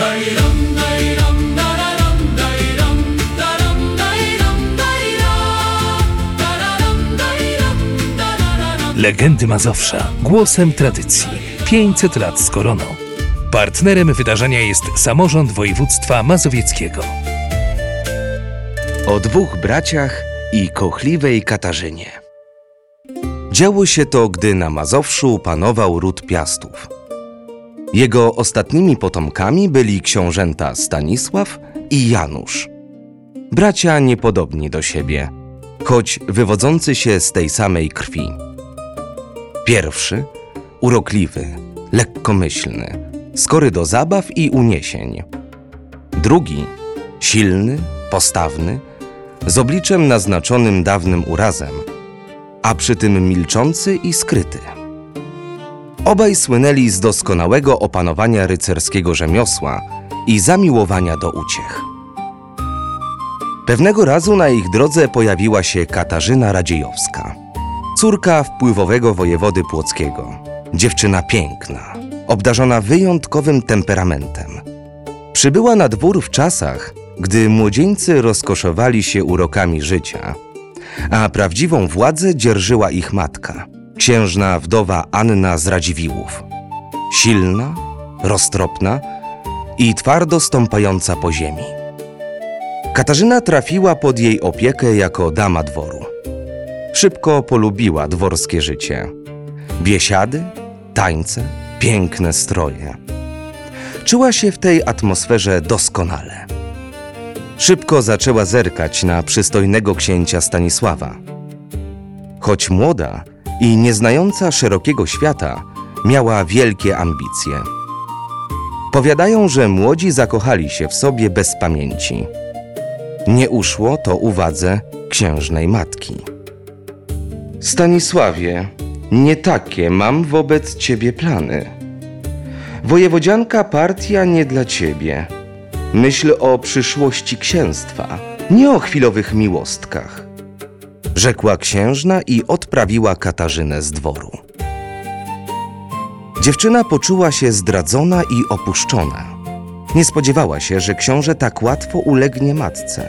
Legendy Mazowsza. Głosem tradycji. 500 lat z koroną. Partnerem wydarzenia jest Samorząd Województwa Mazowieckiego. O dwóch braciach i kochliwej Katarzynie. Działo się to, gdy na Mazowszu panował ród Piastów. Jego ostatnimi potomkami byli książęta Stanisław i Janusz. Bracia niepodobni do siebie, choć wywodzący się z tej samej krwi. Pierwszy, urokliwy, lekkomyślny, skory do zabaw i uniesień. Drugi, silny, postawny, z obliczem naznaczonym dawnym urazem, a przy tym milczący i skryty. Obaj słynęli z doskonałego opanowania rycerskiego rzemiosła i zamiłowania do uciech. Pewnego razu na ich drodze pojawiła się Katarzyna Radziejowska, córka wpływowego wojewody płockiego. Dziewczyna piękna, obdarzona wyjątkowym temperamentem. Przybyła na dwór w czasach, gdy młodzieńcy rozkoszowali się urokami życia, a prawdziwą władzę dzierżyła ich matka, księżna wdowa Anna z Radziwiłłów. Silna, roztropna i twardo stąpająca po ziemi. Katarzyna trafiła pod jej opiekę jako dama dworu. Szybko polubiła dworskie życie. Biesiady, tańce, piękne stroje. Czuła się w tej atmosferze doskonale. Szybko zaczęła zerkać na przystojnego księcia Stanisława. Choć młoda i nieznająca szerokiego świata, miała wielkie ambicje. Powiadają, że młodzi zakochali się w sobie bez pamięci. Nie uszło to uwadze księżnej matki. Stanisławie, nie takie mam wobec ciebie plany. Wojewodzianka partia nie dla ciebie. Myśl o przyszłości księstwa, nie o chwilowych miłostkach, rzekła księżna i odprawiła Katarzynę z dworu. Dziewczyna poczuła się zdradzona i opuszczona. Nie spodziewała się, że książę tak łatwo ulegnie matce.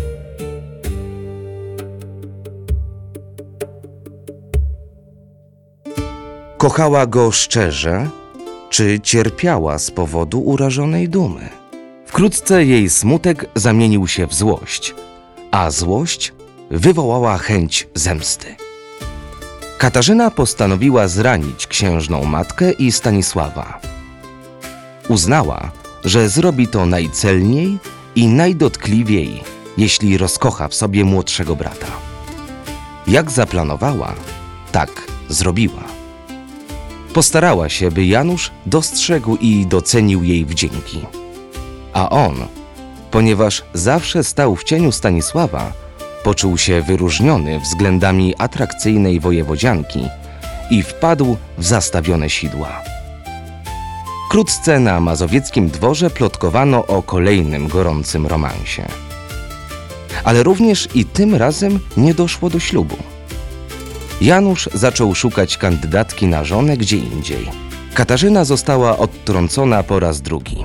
Kochała go szczerze, czy cierpiała z powodu urażonej dumy? Wkrótce jej smutek zamienił się w złość, a złość wywołała chęć zemsty. Katarzyna postanowiła zranić księżną matkę i Stanisława. Uznała, że zrobi to najcelniej i najdotkliwiej, jeśli rozkocha w sobie młodszego brata. Jak zaplanowała, tak zrobiła. Postarała się, by Janusz dostrzegł i docenił jej wdzięki. A on, ponieważ zawsze stał w cieniu Stanisława, poczuł się wyróżniony względami atrakcyjnej wojewodzianki i wpadł w zastawione sidła. Wkrótce na mazowieckim dworze plotkowano o kolejnym gorącym romansie. Ale również i tym razem nie doszło do ślubu. Janusz zaczął szukać kandydatki na żonę gdzie indziej. Katarzyna została odtrącona po raz drugi.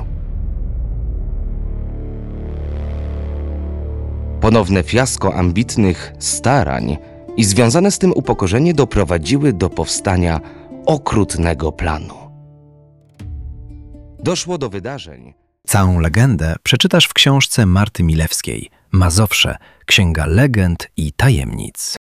Ponowne fiasko ambitnych starań i związane z tym upokorzenie doprowadziły do powstania okrutnego planu. Doszło do wydarzeń. Całą legendę przeczytasz w książce Marty Milewskiej „Mazowsze. Księga legend i tajemnic”.